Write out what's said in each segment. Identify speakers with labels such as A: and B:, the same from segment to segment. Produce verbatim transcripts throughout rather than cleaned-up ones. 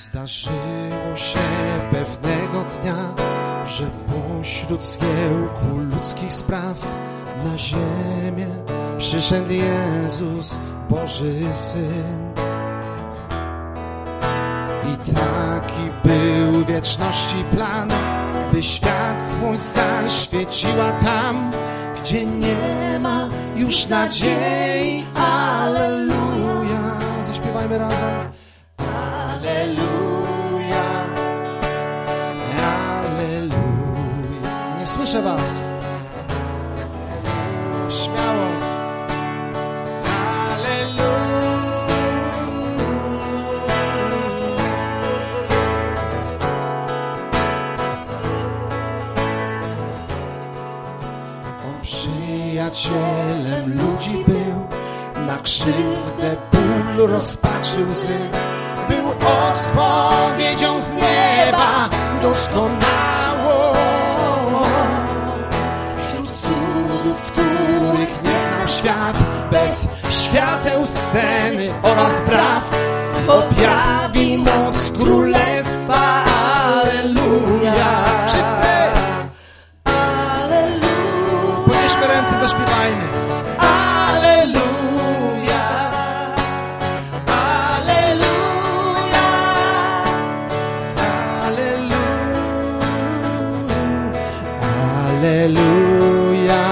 A: Zdarzyło się pewnego dnia, że pośród zgiełku ludzkich spraw na ziemię przyszedł Jezus, Boży Syn. I taki był wieczności plan, by światłość zaświeciła tam, gdzie nie ma już nadziei. Alleluja. Zaśpiewajmy razem. Alleluja. Alleluja. Nie słyszę was. Śmiało. Przyjacielem ludzi był, na krzywdę, ból, rozpaczy, łzy. Był odpowiedzią z nieba doskonałą. Wśród cudów, których nie znał świat, bez świateł sceny oraz braw, objawi moc królestwa. Alleluja. Wszyscy! Ręce zaśpiewajmy. Alleluja. Alleluja. Alleluja. Alleluja.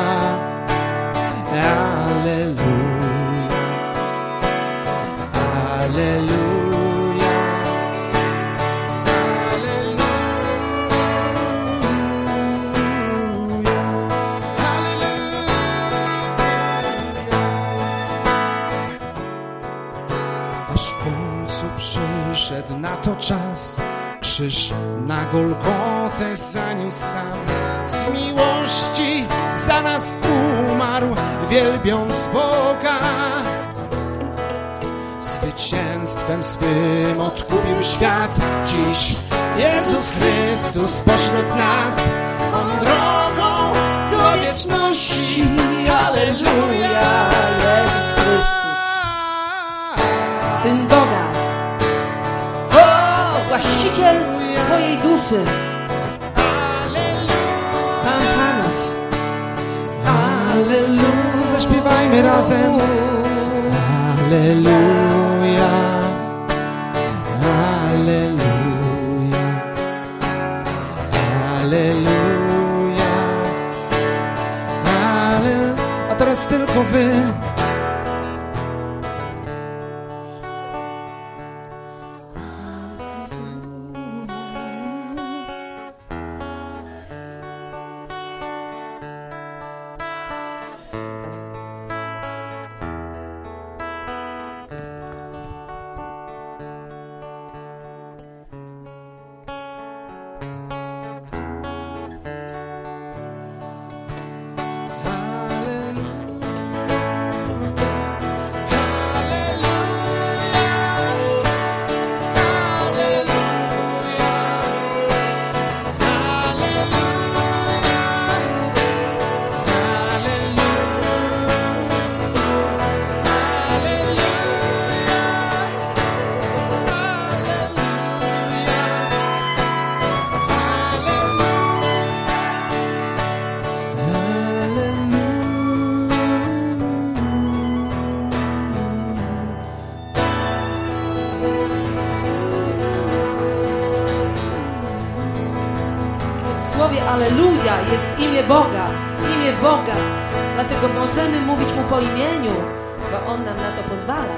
A: Alleluja. Alleluja. Przyszedł na to czas, krzyż na Golgotę zaniósł sam. Z miłości za nas umarł, wielbiąc Boga. Zwycięstwem swym odkupił świat. Dziś Jezus Chrystus pośród nas, On drogą do wieczności. Alleluja.
B: Jezus Chrystus, Syn Boga, Właściciel twojej duszy, Pan Panów.
A: Alleluja. Zaśpiewajmy razem. Alleluja. Alleluja. Alleluja. Alleluja. A teraz tylko wy.
B: Alleluja jest imię Boga, imię Boga. Dlatego możemy mówić Mu po imieniu, bo On nam na to pozwala.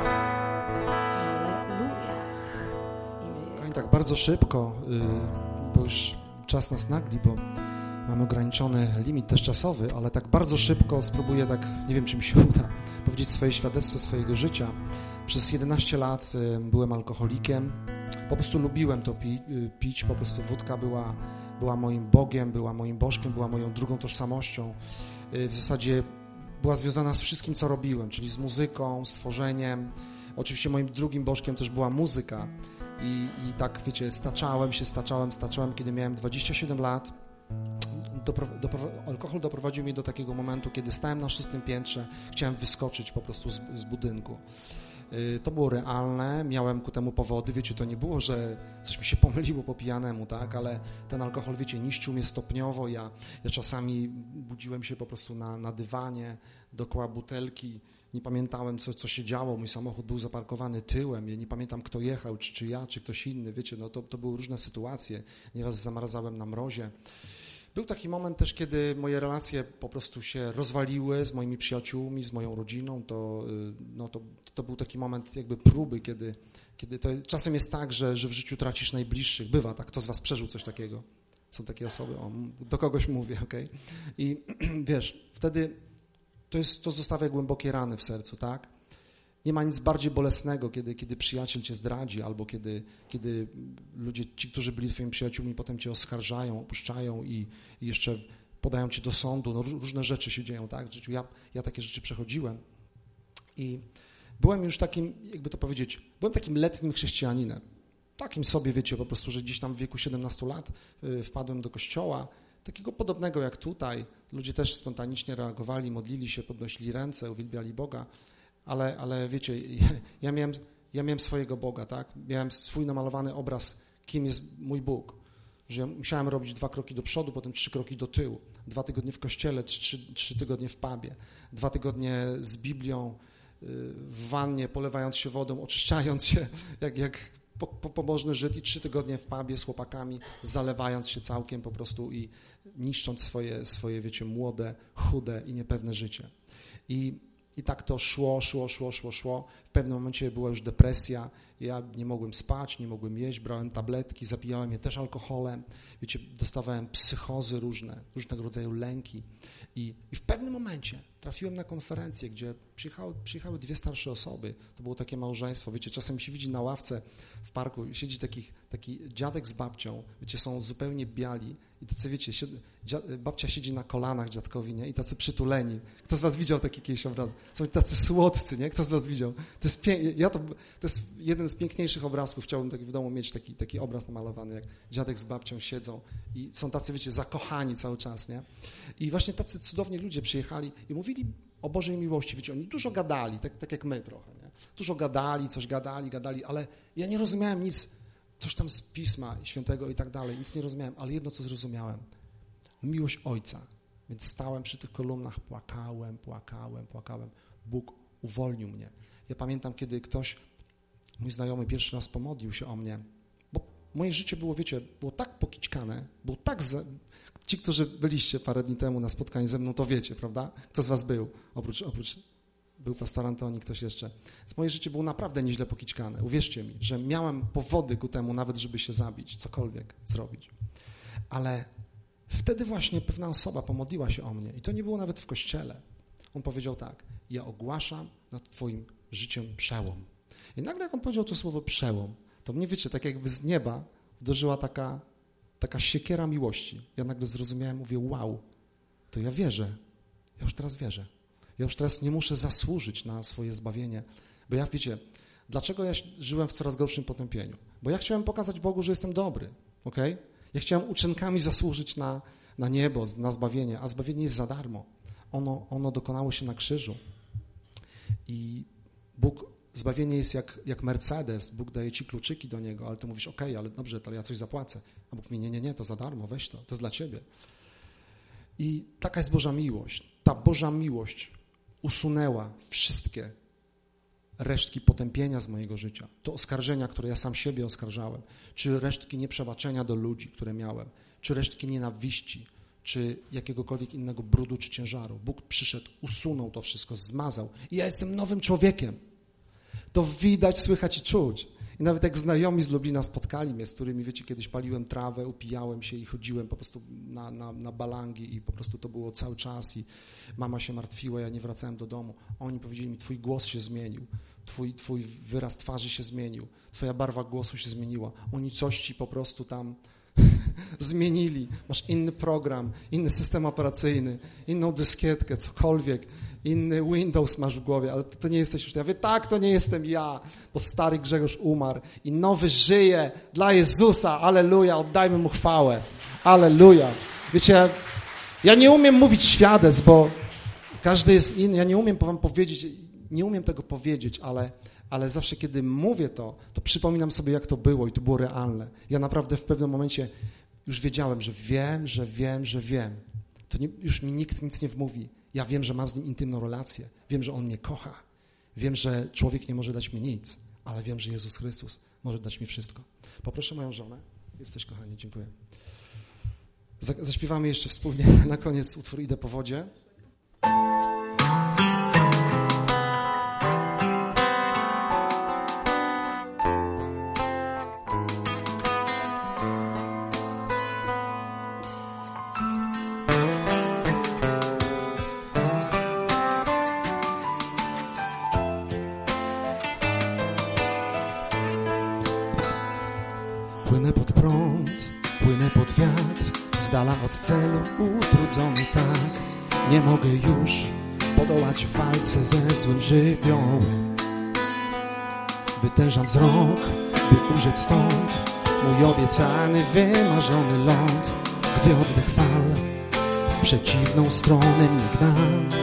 B: Alleluja.
A: Kochani, tak bardzo szybko, bo już czas nas nagli, bo mamy ograniczony limit też czasowy, ale tak bardzo szybko spróbuję, tak nie wiem, czy mi się uda, powiedzieć swoje świadectwo swojego życia. Przez jedenaście lat byłem alkoholikiem, po prostu lubiłem to pi- pić, po prostu wódka była była moim Bogiem, była moim bożkiem, była moją drugą tożsamością. W zasadzie była związana z wszystkim, co robiłem, czyli z muzyką, z tworzeniem. Oczywiście moim drugim bożkiem też była muzyka. I, i tak, wiecie, staczałem się, staczałem, staczałem, kiedy miałem dwadzieścia siedem lat. Dopro- dopro- alkohol doprowadził mnie do takiego momentu, kiedy stałem na szóstym piętrze, chciałem wyskoczyć po prostu z, z budynku. To było realne, miałem ku temu powody, wiecie, to nie było, że coś mi się pomyliło po pijanemu, tak, ale ten alkohol, wiecie, niszczył mnie stopniowo, ja, ja czasami budziłem się po prostu na, na dywanie, dookoła butelki, nie pamiętałem, co, co się działo, mój samochód był zaparkowany tyłem, ja nie pamiętam, kto jechał, czy, czy ja, czy ktoś inny, wiecie, no to, to były różne sytuacje, nieraz zamarzałem na mrozie. Był taki moment też, kiedy moje relacje po prostu się rozwaliły z moimi przyjaciółmi, z moją rodziną, to, no to, to był taki moment jakby próby, kiedy, kiedy to czasem jest tak, że, że w życiu tracisz najbliższych, bywa tak, kto z was przeżył coś takiego? Są takie osoby, o, do kogoś mówię, okej? Okay? I wiesz, wtedy to, jest, to zostawia głębokie rany w sercu, tak? Nie ma nic bardziej bolesnego, kiedy, kiedy przyjaciel cię zdradzi, albo kiedy, kiedy ludzie, ci, którzy byli twoimi przyjaciółmi, potem cię oskarżają, opuszczają i, i jeszcze podają cię do sądu. No, różne rzeczy się dzieją, tak? W życiu ja, ja takie rzeczy przechodziłem i byłem już takim, jakby to powiedzieć, byłem takim letnim chrześcijaninem. Takim sobie, wiecie, po prostu, że gdzieś tam w wieku siedemnastu lat y, wpadłem do kościoła, takiego podobnego jak tutaj. Ludzie też spontanicznie reagowali, modlili się, podnosili ręce, uwielbiali Boga. Ale, ale wiecie, ja miałem, ja miałem swojego Boga, tak? Miałem swój namalowany obraz, kim jest mój Bóg. Że ja musiałem robić dwa kroki do przodu, potem trzy kroki do tyłu. Dwa tygodnie w kościele, trzy, trzy tygodnie w pubie. Dwa tygodnie z Biblią, w wannie, polewając się wodą, oczyszczając się, jak, jak po, po, pobożny Żyd i trzy tygodnie w pubie z chłopakami, zalewając się całkiem po prostu i niszcząc swoje, swoje wiecie, młode, chude i niepewne życie. I I tak to szło, szło, szło, szło, szło. W pewnym momencie była już depresja. Ja nie mogłem spać, nie mogłem jeść, brałem tabletki, zabijałem je też alkoholem. Wiecie, dostawałem psychozy różne, różnego rodzaju lęki. I, i w pewnym momencie trafiłem na konferencję, gdzie przyjechały, przyjechały dwie starsze osoby. To było takie małżeństwo. Wiecie, czasem się widzi na ławce w parku, siedzi taki, taki dziadek z babcią. Wiecie, są zupełnie biali. I tacy, wiecie, sied, dziad, babcia siedzi na kolanach dziadkowi, nie? I tacy przytuleni. Kto z was widział taki kiedyś obraz? Są tacy słodcy, nie? Kto z was widział? To jest, pie... ja to, to jest jeden z piękniejszych obrazków. Chciałbym tak w domu mieć taki, taki obraz namalowany, jak dziadek z babcią siedzą i są tacy, wiecie, zakochani cały czas, nie? I właśnie tacy cudowni ludzie przyjechali i mówili o Bożej miłości. Wiecie, oni dużo gadali, tak, tak jak my trochę, nie? Dużo gadali, coś gadali, gadali, ale ja nie rozumiałem nic, coś tam z Pisma Świętego i tak dalej, nic nie rozumiałem, ale jedno, co zrozumiałem, miłość Ojca. Więc stałem przy tych kolumnach, płakałem, płakałem, płakałem. Bóg uwolnił mnie. Ja pamiętam, kiedy ktoś, mój znajomy pierwszy raz pomodlił się o mnie, bo moje życie było, wiecie, było tak pokićkane, było tak... Za... Ci, którzy byliście parę dni temu na spotkaniu ze mną, to wiecie, prawda? Kto z was był? Oprócz, oprócz był pastor Antoni, ktoś jeszcze. Więc moje życie było naprawdę nieźle pokićkane. Uwierzcie mi, że miałem powody ku temu nawet, żeby się zabić, cokolwiek zrobić. Ale wtedy właśnie pewna osoba pomodliła się o mnie i to nie było nawet w kościele. On powiedział tak, ja ogłaszam nad twoim życiem przełom. I nagle jak on powiedział to słowo przełom, to mnie, wiecie, tak jakby z nieba uderzyła taka, taka siekiera miłości. Ja nagle zrozumiałem, mówię, wow, to ja wierzę, ja już teraz wierzę. Ja już teraz nie muszę zasłużyć na swoje zbawienie, bo ja, wiecie, dlaczego ja żyłem w coraz gorszym potępieniu? Bo ja chciałem pokazać Bogu, że jestem dobry, okej? Okay? Ja chciałem uczynkami zasłużyć na, na niebo, na zbawienie, a zbawienie jest za darmo. Ono, ono dokonało się na krzyżu. I Bóg, zbawienie jest jak, jak Mercedes, Bóg daje ci kluczyki do niego, ale ty mówisz, okej, okay, ale dobrze, to ja coś zapłacę. A Bóg mówi, nie, nie, nie, to za darmo, weź to, to jest dla ciebie. I taka jest Boża miłość. Ta Boża miłość usunęła wszystkie resztki potępienia z mojego życia, to oskarżenia, które ja sam siebie oskarżałem, czy resztki nieprzebaczenia do ludzi, które miałem, czy resztki nienawiści, czy jakiegokolwiek innego brudu, czy ciężaru. Bóg przyszedł, usunął to wszystko, zmazał i ja jestem nowym człowiekiem. To widać, słychać i czuć. I nawet jak znajomi z Lublina spotkali mnie, z którymi, wiecie, kiedyś paliłem trawę, upijałem się i chodziłem po prostu na, na, na balangi i po prostu to było cały czas i mama się martwiła, ja nie wracałem do domu. Oni powiedzieli mi, twój głos się zmienił, twój, twój wyraz twarzy się zmienił, twoja barwa głosu się zmieniła. Oni coś ci po prostu tam zmienili. Masz inny program, inny system operacyjny, inną dyskietkę, cokolwiek. Inny Windows masz w głowie, ale to, to nie jesteś już. Ja mówię, tak, to nie jestem ja, bo stary Grzegorz umarł i nowy żyje dla Jezusa. Alleluja, oddajmy Mu chwałę. Alleluja. Wiecie, ja nie umiem mówić świadectw, bo każdy jest inny. Ja nie umiem wam powiedzieć, nie umiem tego powiedzieć, ale, ale zawsze kiedy mówię to, to przypominam sobie, jak to było i to było realne. Ja naprawdę w pewnym momencie już wiedziałem, że wiem, że wiem, że wiem. To nie, już mi nikt nic nie wmówi. Ja wiem, że mam z nim intymną relację. Wiem, że on mnie kocha. Wiem, że człowiek nie może dać mi nic, ale wiem, że Jezus Chrystus może dać mi wszystko. Poproszę moją żonę. Jesteś, kochanie, dziękuję. Zaśpiewamy jeszcze wspólnie na koniec utwór Idę po wodzie. Płynę pod prąd, płynę pod wiatr, z dala od celu, utrudzony tak. Nie mogę już podołać w walce ze złym żywiołem. Wytężam wzrok, by ujrzeć stąd mój obiecany, wymarzony ląd. Gdy oddech fal w przeciwną stronę mnie gna.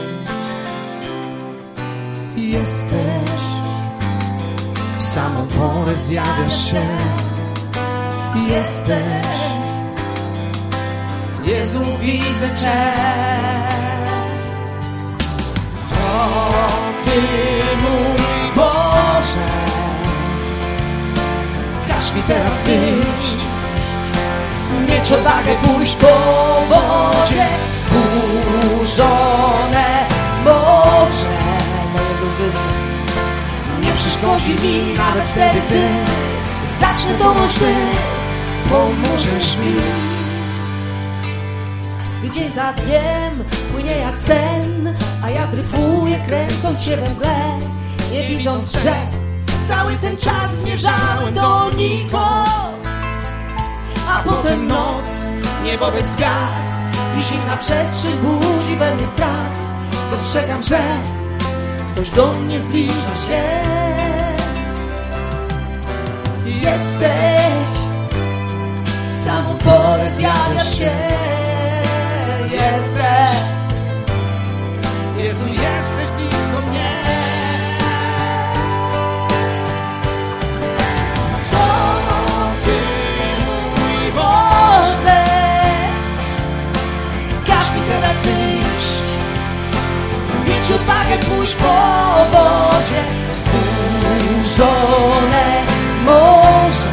A: Jesteś, w samą porę zjawiasz się. Jesteś, Jezu, widzę Cię. To Ty, mój Boże, każ mi teraz wyjść, mieć odwagę pójść po wodzie. Wzburzone morze mojego życia nie przeszkodzi mi nawet wtedy, gdy zacznę tonąć Ty. Pomożesz mi.
B: Dzień za dniem płynie jak sen, a ja dryfuję, kręcąc się we mgle, nie widząc, że cały ten czas zmierzałem donikąd. A potem noc, niebo bez gwiazd i zimna przestrzeń budzi we mnie strach. Dostrzegam, że ktoś do mnie zbliża się. Jesteś, w samą porę zjawiasz się. Jesteś,
A: Jezu, jesteś blisko mnie.
B: To Ty, mój Boże, każ mi teraz wyjść, mieć odwagę pójść po wodzie. Wzburzone morze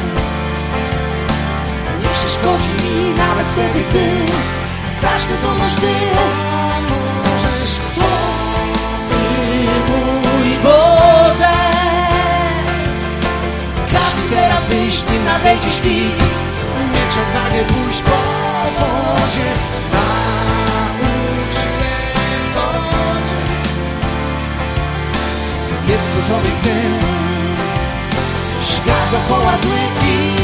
B: nie przeszkodzi mi nawet wtedy, gdy zacznę tonąć Ty. Możesz to Ty, mój Boże, każ mi teraz wyjść, nim nadejdzie świt,
A: Mieć odwagę pójść po wodzie. Naucz mnie, co Cię. Jest gotowy, gdy świat dookoła zły.